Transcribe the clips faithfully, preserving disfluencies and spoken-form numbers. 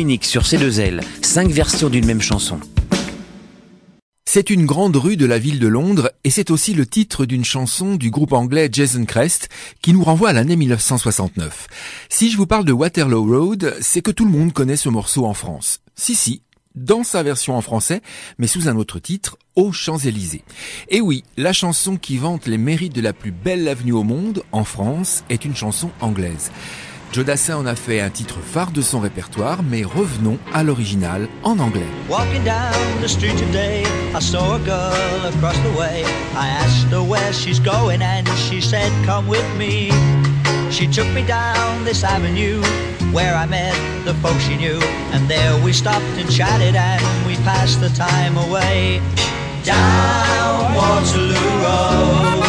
unique sur C deux L, cinq versions d'une même chanson. C'est une grande rue de la ville de Londres et c'est aussi le titre d'une chanson du groupe anglais Jason Crest qui nous renvoie à l'année mille neuf cent soixante-neuf. Si je vous parle de Waterloo Road, c'est que tout le monde connaît ce morceau en France. Si, si, dans sa version en français, mais sous un autre titre, Aux Champs-Élysées. Et oui, la chanson qui vante les mérites de la plus belle avenue au monde, en France, est une chanson anglaise. Joe Dassin en a fait un titre phare de son répertoire, mais revenons à l'original en anglais. Walking down the street today, I saw a girl across the way. I asked her where she's going and she said, come with me. She took me down this avenue where I met the folks she knew. And there we stopped and chatted and we passed the time away. Down Waterloo Road,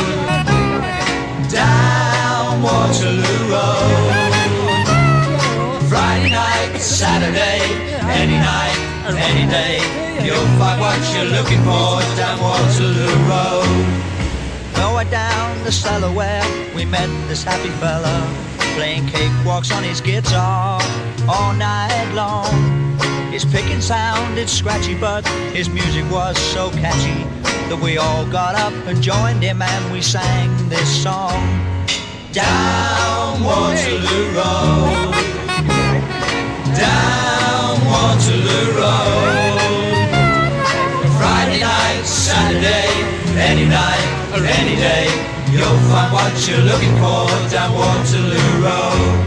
down Waterloo Road. Friday night, Saturday, any night, any day, you'll find what you're looking for down Waterloo Road. Lower down the cellar where we met this happy fella, playing cakewalks on his guitar all night long. His picking sounded scratchy, but his music was so catchy that we all got up and joined him and we sang this song. Down Waterloo Road, down Waterloo Road. Friday night, Saturday, any night, any day, you'll find what you're looking for down Waterloo Road.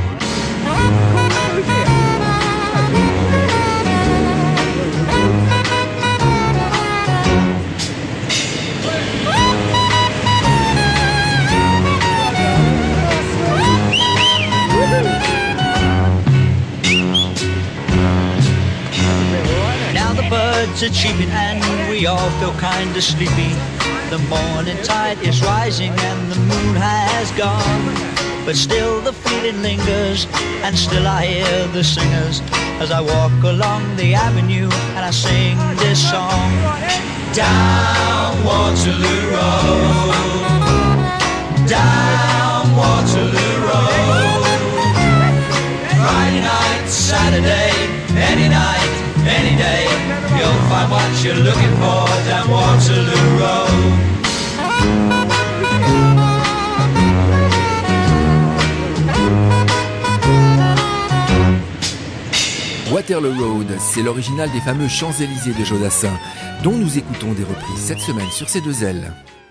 Birds are cheeping and we all feel kinda sleepy. The morning tide is rising and the moon has gone, but still the feeling lingers and still I hear the singers as I walk along the avenue and I sing this song. Down Waterloo Road, down Waterloo Road. Friday night, Saturday, any night, any day, you'll find what you're looking for down Waterloo Road. Waterloo Road, c'est l'original des fameux Champs-Élysées de Joe Dassin, dont nous écoutons des reprises cette semaine sur C deux L.